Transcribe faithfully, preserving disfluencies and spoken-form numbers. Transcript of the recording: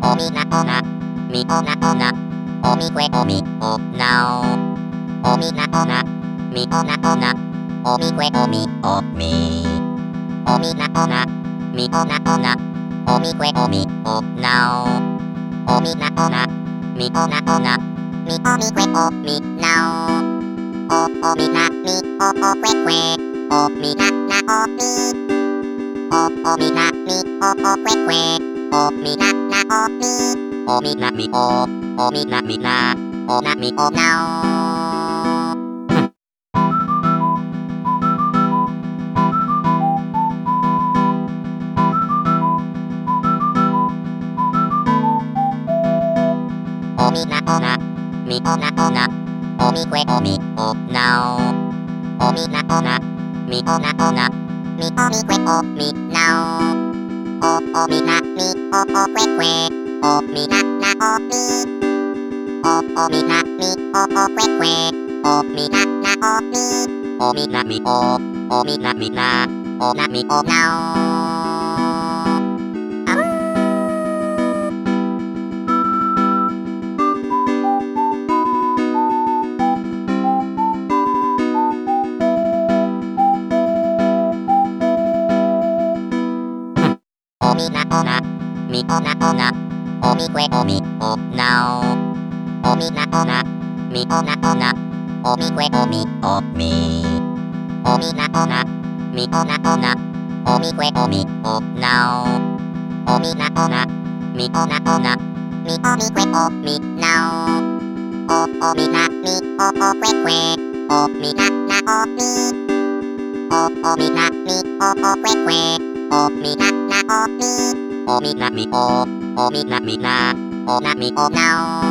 おみなおなみおなおなおみくえおみおなおおみなおなみおなおなおみくえおみおみおみなおなみおなおなおみくえおみおなおおみなおなみおなおなみおみくえおみなおおおみなみおおくえくえおみななおみおおみなみおおくえくえおみななおみおみなみおおみなみなおなみおなおおみなおなみおなおなおみくえおみおなおおみなおなみおなおなみおみくえおみなおおおみなみおおくえくえおみななおみおおみなみおおくえくえおみななおみおみなみおおみなみなおなみおなおおみなおなみおなおなおみくえおみおなおおみなおなみおなおなおみくえおみおみおみなおなみおなおなおみくえおみおなおおみなおなみおなおなみおみくえおみなおおおみなみおおくえくえおみななおみおおみなみおおくえくえおみななおみおみなみおおみなみなおなみおなお